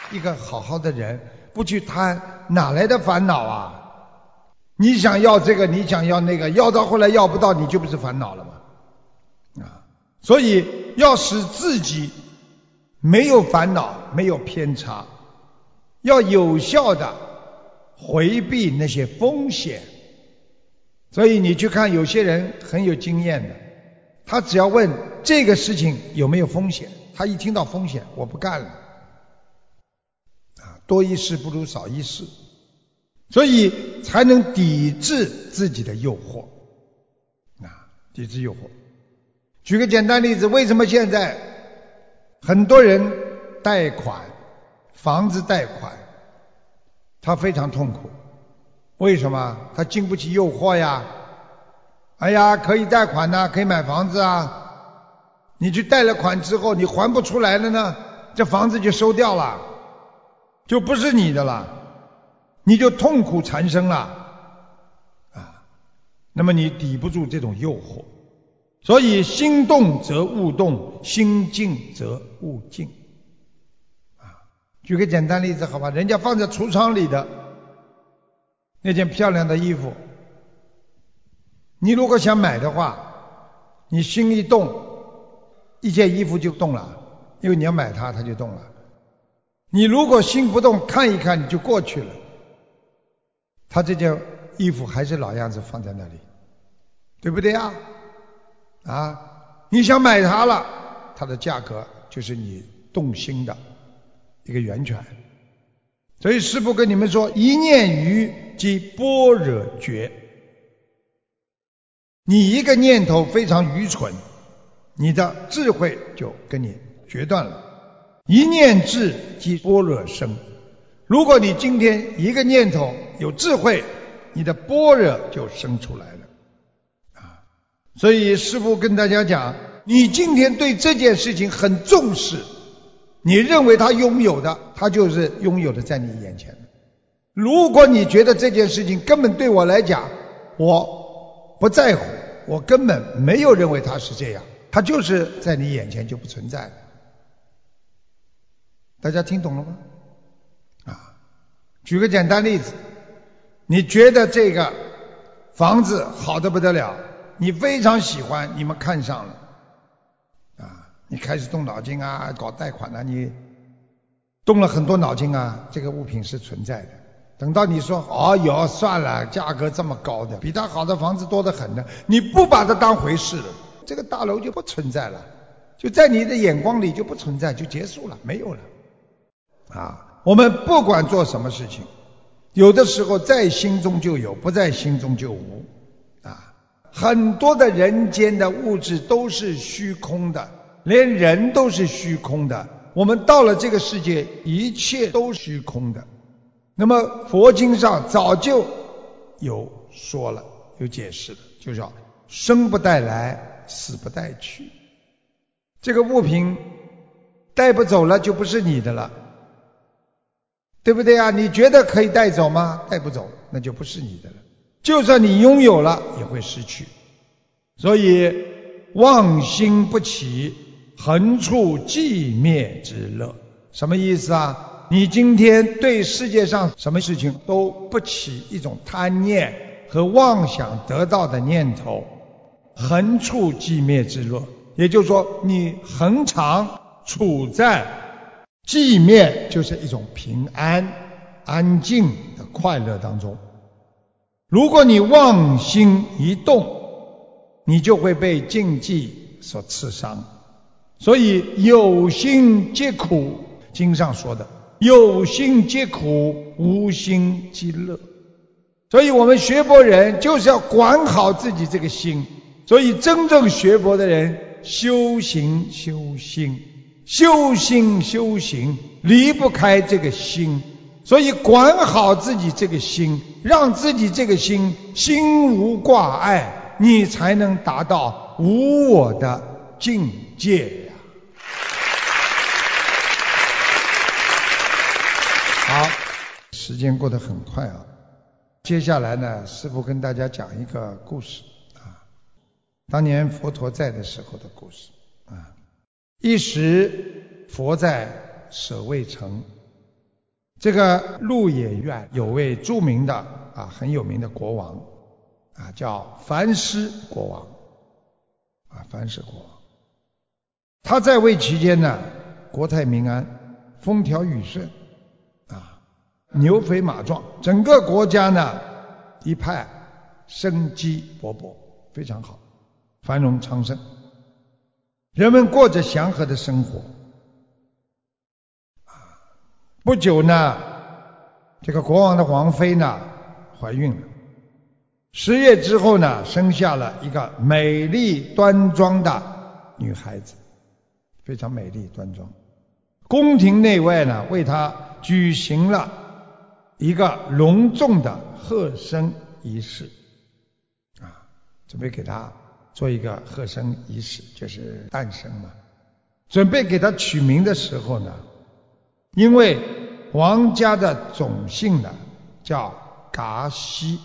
一个好好的人，不去贪，哪来的烦恼啊？你想要这个，你想要那个，要到后来要不到，你就不是烦恼了吗？所以要使自己没有烦恼，没有偏差，要有效的回避那些风险。所以你去看有些人很有经验的，他只要问这个事情有没有风险，他一听到风险，我不干了。多一事不如少一事，所以才能抵制自己的诱惑。抵制诱惑。举个简单例子，为什么现在很多人贷款，房子贷款，他非常痛苦？为什么？他经不起诱惑呀。哎呀，可以贷款呐，可以买房子啊。你去贷了款之后，你还不出来了呢，这房子就收掉了，就不是你的了，你就痛苦缠身了。那么你抵不住这种诱惑。所以心动则物动，心静则物静。举个简单例子好吧，人家放在橱窗里的那件漂亮的衣服，你如果想买的话，你心一动，一件衣服就动了，因为你要买它，它就动了。你如果心不动，看一看你就过去了，它这件衣服还是老样子放在那里，对不对啊？你想买它了，它的价格就是你动心的一个源泉。所以师父跟你们说，一念愚即般若觉。你一个念头非常愚蠢，你的智慧就跟你决断了。一念智即般若生。如果你今天一个念头有智慧，你的般若就生出来了。所以师父跟大家讲，你今天对这件事情很重视，你认为他拥有的，他就是拥有的在你眼前。如果你觉得这件事情根本对我来讲我不在乎，我根本没有认为它是这样，它就是在你眼前就不存在。大家听懂了吗？举个简单例子，你觉得这个房子好得不得了，你非常喜欢，你们看上了你开始动脑筋搞贷款你动了很多脑筋这个物品是存在的。等到你说哟算了，价格这么高的，比它好的房子多得很呢，你不把它当回事了，这个大楼就不存在了，就在你的眼光里就不存在，就结束了，没有了。我们不管做什么事情，有的时候在心中就有，不在心中就无。很多的人间的物质都是虚空的，连人都是虚空的。我们到了这个世界，一切都是虚空的。那么佛经上早就有说了，有解释了，就叫生不带来，死不带去。这个物品带不走了就不是你的了，对不对啊？你觉得可以带走吗？带不走，那就不是你的了。就算你拥有了，也会失去。所以妄心不起，横处寂灭之乐。什么意思啊？你今天对世界上什么事情都不起一种贪念和妄想得到的念头，横处寂灭之乐，也就是说你恒常处在寂灭，就是一种平安安静的快乐当中。如果你妄心一动，你就会被禁忌所刺伤。所以有心皆苦，经上说的有心皆苦，无心即乐。所以我们学佛人就是要管好自己这个心。所以真正学佛的人修行修心，修心修行，离不开这个心。所以管好自己这个心，让自己这个心心无挂碍，你才能达到无我的境界呀。好，时间过得很快接下来呢，师父跟大家讲一个故事当年佛陀在的时候的故事一时佛在舍卫城， 这个鹿野苑有位著名的很有名的国王叫樊师国王樊氏国王。他在位期间呢，国泰民安，风调雨顺牛肥马壮，整个国家呢一派生机勃勃，非常好，繁荣昌盛，人们过着祥和的生活。不久呢，这个国王的王妃呢怀孕了，10月之后呢，生下了一个美丽端庄的女孩子，非常美丽端庄。宫廷内外呢，为她举行了一个隆重的贺生仪式准备给她做一个贺生仪式，就是诞生嘛。准备给她取名的时候呢，因为王家的种姓呢叫噶西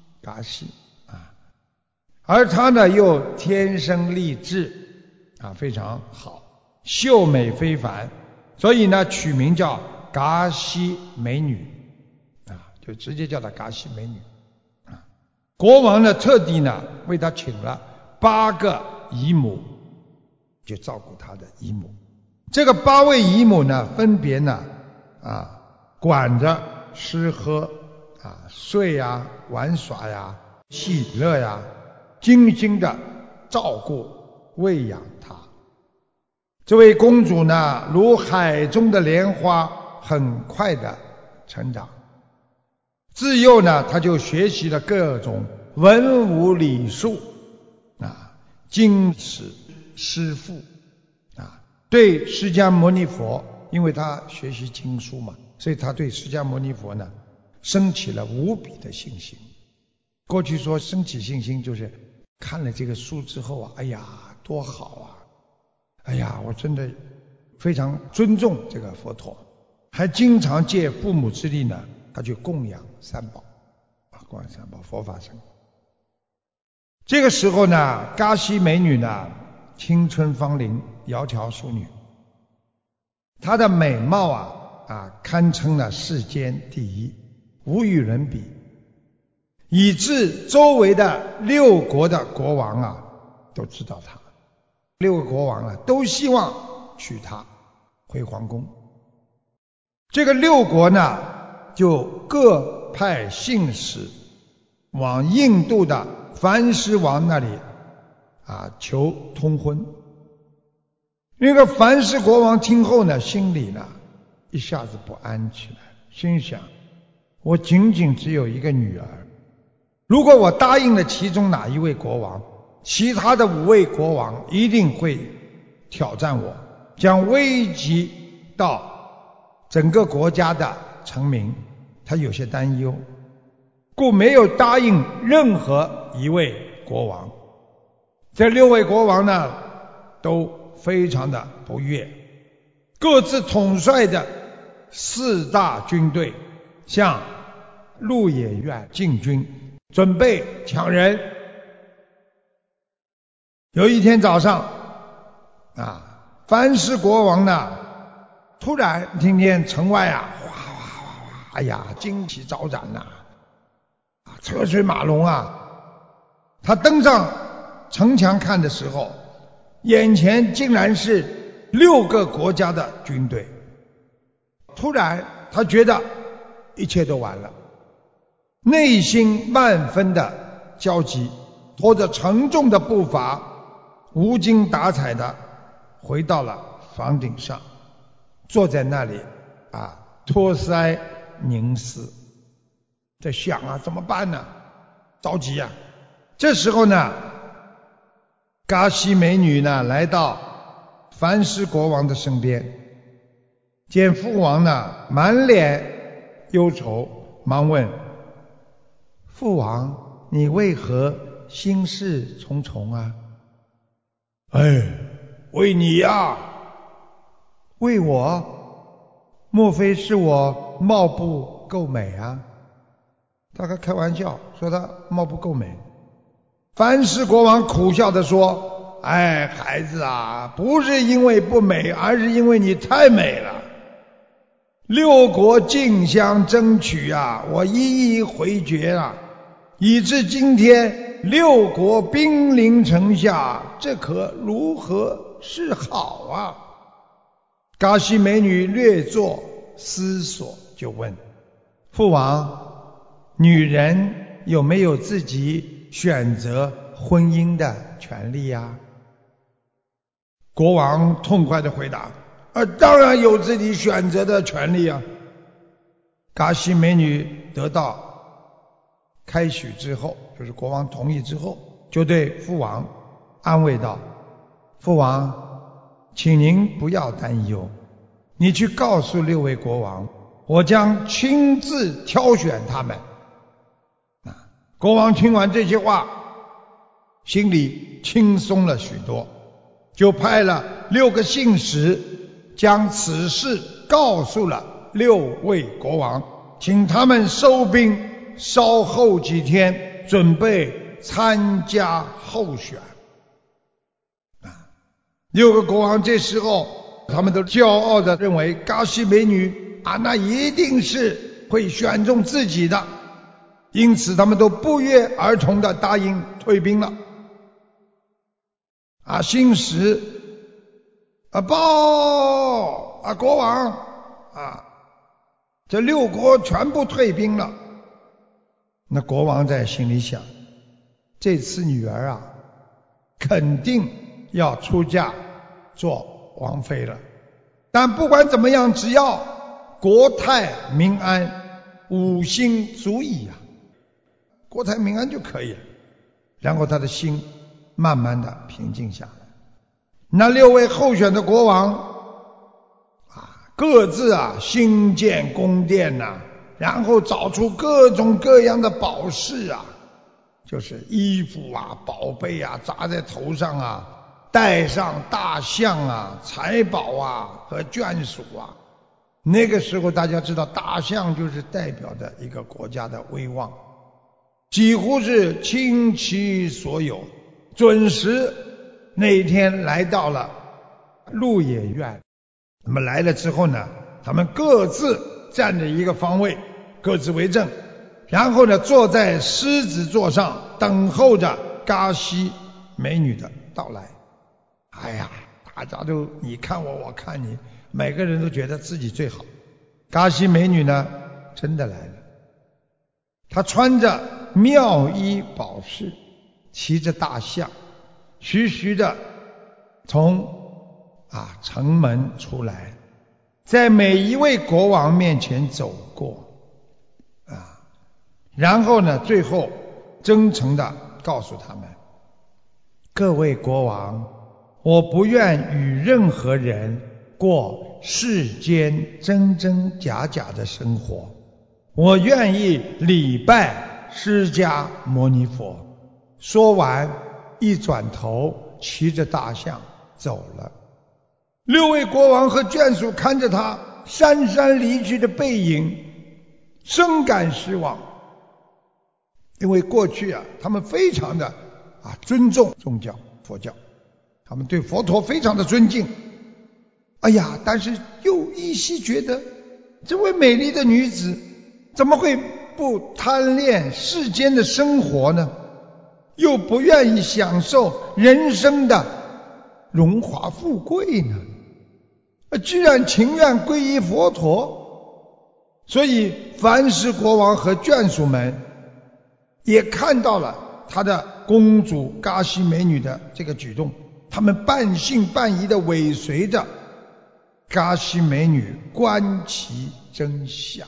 而她呢又天生丽质非常好，秀美非凡，所以呢取名叫噶西美女就直接叫她噶西美女国王呢特地呢为她请了8个姨母，就照顾她的姨母。这个8位姨母呢，分别呢管着吃喝睡玩耍喜乐精心的照顾喂养她。这位公主呢，如海中的莲花，很快的成长。自幼呢，她就学习了各种文武礼术经史诗赋对释迦牟尼佛，因为她学习经书嘛，所以她对释迦牟尼佛呢升起了无比的信心。过去说升起信心，就是看了这个书之后哎呀多好哎呀我真的非常尊重这个佛陀，还经常借父母之力呢，他去供养三宝供养三宝佛法僧。这个时候呢，噶西美女呢青春芳龄，窈窕淑女，她的美貌堪称了世间第一，无与伦比，以致周围的6国的国王都知道她，6个国王都希望娶她回皇宫。这个6国呢就各派信使往印度的樊师王那里求通婚。那个樊氏国王听后呢，心里呢一下子不安起来，心想我仅仅只有一个女儿，如果我答应了其中哪一位国王，其他的5位国王一定会挑战我，将危及到整个国家的成名。他有些担忧，故没有答应任何一位国王。这6位国王呢都非常的不悦，各自统帅的4大军队向鹿野苑进军，准备抢人。有一天早上樊氏国王呢突然听见城外哗惊旗招展车水马龙他登上城墙看的时候，眼前竟然是6个国家的军队。突然他觉得一切都完了，内心万分的焦急，拖着沉重的步伐，无精打采的回到了房顶上，坐在那里托腮凝思，在想怎么办呢？着急这时候呢，噶西美女呢来到樊师国王的身边，见父王呢满脸忧愁，忙问父王，你为何心事重重为你为我？莫非是我貌不够美大概开玩笑说他貌不够美。樊氏国王苦笑地说，孩子不是因为不美，而是因为你太美了。 六国竞相争取啊，我一一回绝啊，以致今天六国兵临城下，这可如何是好啊？嘎西美女略作思索，就问父王，女人有没有自己选择婚姻的权利呀？国王痛快地回答，当然有自己选择的权利啊。嘎西美女得到开许之后，就是国王同意之后，就对父王安慰道，父王，请您不要担忧，你去告诉六位国王，我将亲自挑选他们。国王听完这些话，心里轻松了许多，就派了6个信使将此事告诉了6位国王，请他们收兵，稍后几天准备参加候选。6个国王这时候他们都骄傲地认为嘎西美女那一定是会选中自己的，因此他们都不约而同地答应退兵了。信使报国王这6国全部退兵了。那国王在心里想，这次女儿肯定要出嫁做王妃了，但不管怎么样，只要国泰民安，5星足矣国泰民安就可以了。然后他的心慢慢的平静下来。那6位候选的国王各自兴建宫殿然后找出各种各样的宝饰就是衣服宝贝扎在头上带上大象财宝和眷属那个时候大家知道，大象就是代表着一个国家的威望，几乎是倾其所有。准时那一天来到了鹿野苑。那么来了之后呢，他们各自站着一个方位，各自为政，然后呢坐在狮子座上，等候着嘎西美女的到来。大家都你看我，我看你，每个人都觉得自己最好。嘎西美女呢真的来了，她穿着妙衣宝饰，骑着大象，徐徐的从城门出来，在每一位国王面前走过然后呢最后真诚的告诉他们，各位国王，我不愿与任何人过世间真真假假的生活，我愿意礼拜释迦牟尼佛。说完一转头，骑着大象走了。6位国王和眷属看着他姗姗离去的背影，深感失望。因为过去他们非常的尊重宗教佛教，他们对佛陀非常的尊敬。但是又依稀觉得这位美丽的女子怎么会不贪恋世间的生活呢？又不愿意享受人生的荣华富贵呢？居然情愿皈依佛陀。所以凡是国王和眷属们也看到了他的公主嘎西美女的这个举动，他们半信半疑地尾随着嘎西美女观其真相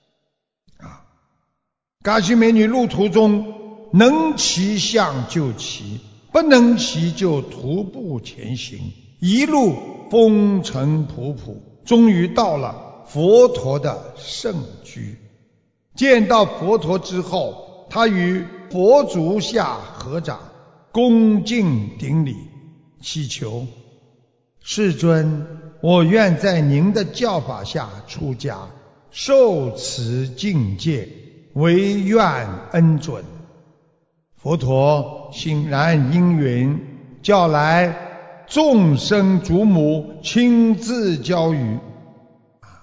嘎西美女路途中能骑象就骑，不能骑就徒步前行，一路风尘仆仆，终于到了佛陀的圣居。见到佛陀之后，他与佛足下合掌，恭敬顶礼，祈求世尊，我愿在您的教法下出家，受持境界，唯愿恩准。佛陀欣然应允，叫来众生祖母亲自教育。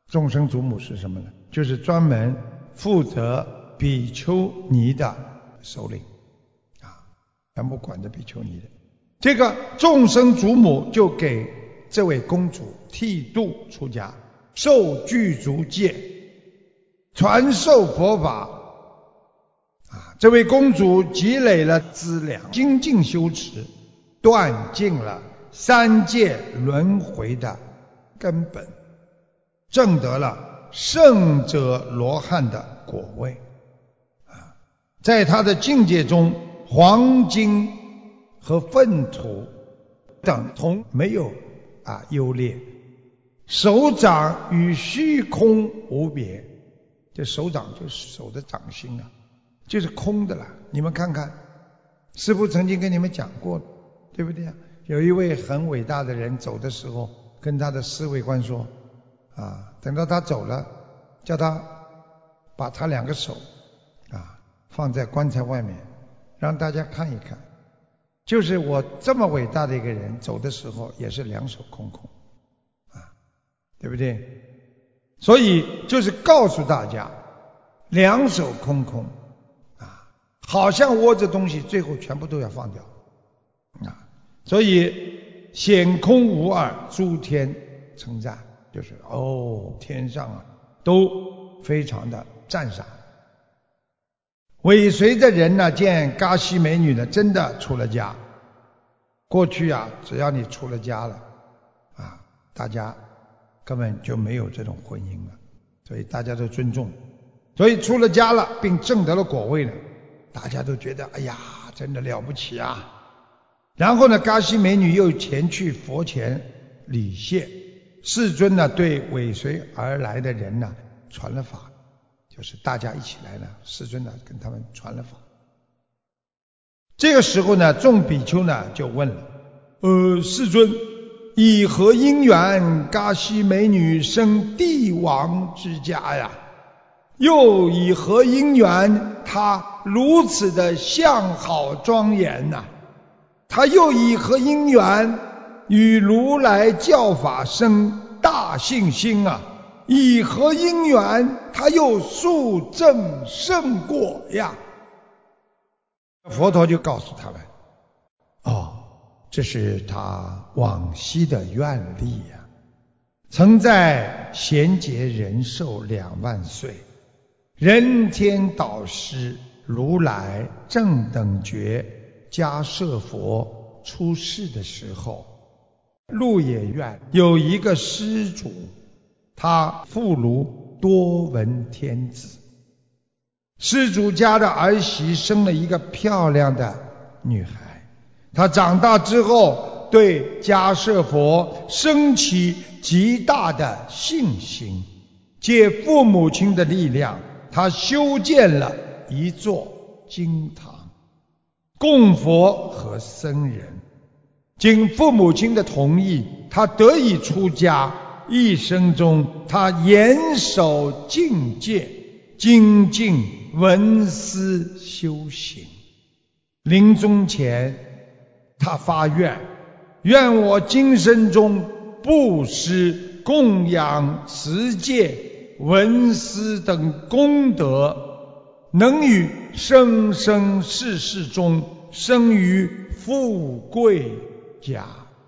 众生祖母是什么呢？就是专门负责比丘尼的首领全部管着比丘尼的。这个众生祖母就给这位公主剃度出家，受具足戒，传授佛法。这位公主积累了资粮，精进修持，断尽了三界轮回的根本，证得了圣者罗汉的果位。在他的境界中，黄金和粪土等同没有优劣，手掌与虚空无别。这手掌就是手的掌心就是空的了。你们看看，师父曾经跟你们讲过，对不对有一位很伟大的人走的时候，跟他的侍卫官说等到他走了，叫他把他两个手放在棺材外面，让大家看一看，就是我这么伟大的一个人走的时候也是两手空空对不对？所以就是告诉大家，两手空空好像握着东西，最后全部都要放掉所以显空无二，诸天称赞，就是天上都非常的赞赏。尾随的人见嘎西美女真的出了家。过去只要你出了家了大家根本就没有这种婚姻了，所以大家都尊重。所以出了家了并证得了果位了，大家都觉得哎呀真的了不起然后呢，嘎西美女又前去佛前礼谢，世尊对尾随而来的人传了法，就是大家一起来世尊跟他们传了法。这个时候众比丘就问了世尊，以何因缘嘎西美女生帝王之家呀？又以何因缘她如此的相好庄严她又以何因缘与如来教法生大信心以何因缘她又速证圣果呀？佛陀就告诉他们这是他往昔的愿力曾在贤劫人寿2万岁，人天导师如来正等觉迦叶佛出世的时候，鹿野苑有一个施主，他妇孺多闻天子。施主家的儿媳生了一个漂亮的女孩，她长大之后对迦叶佛升起极大的信心，借父母亲的力量，他修建了一座经堂，供佛和僧人。经父母亲的同意，他得以出家，一生中他严守禁戒，精进闻思修行。临终前他发愿，愿我今生中布施、供养、持戒、闻思等功德，能于生生世世中生于富贵家，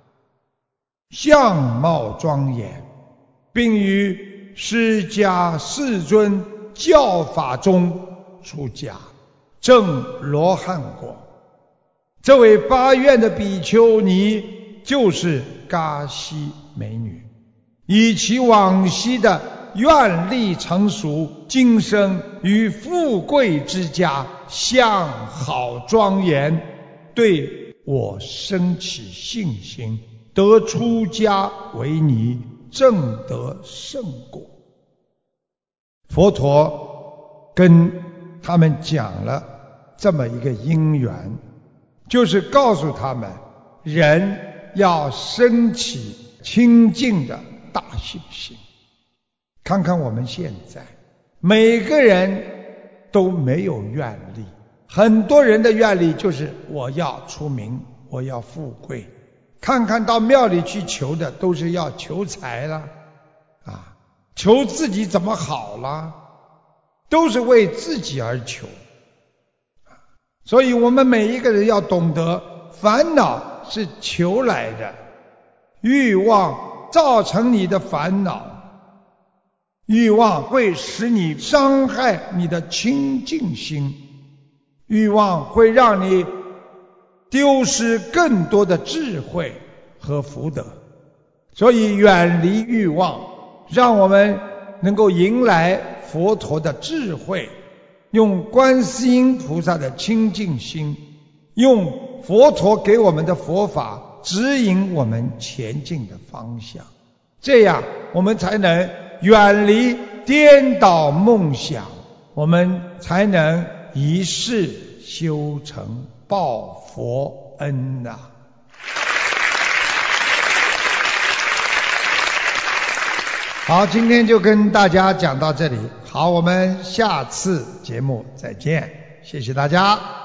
相貌庄严，并于释迦世尊教法中出家，证罗汉果。这位发愿的比丘尼就是嘎西美女，以其往昔的愿力成熟，今生于富贵之家，相好庄严，对我生起信心，得出家为尼，证得圣果。佛陀跟他们讲了这么一个因缘，就是告诉他们，人要升起清净的大信心。看看我们现在，每个人都没有愿力，很多人的愿力就是我要出名，我要富贵。看看到庙里去求的，都是要求财了求自己怎么好了，都是为自己而求。所以我们每一个人要懂得，烦恼是求来的，欲望造成你的烦恼，欲望会使你伤害你的清净心，欲望会让你丢失更多的智慧和福德。所以远离欲望，让我们能够迎来佛陀的智慧，用观世音菩萨的清净心，用佛陀给我们的佛法指引我们前进的方向，这样我们才能远离颠倒梦想，我们才能一世修成报佛恩呐。好，今天就跟大家讲到这里，好，我们下次节目再见，谢谢大家。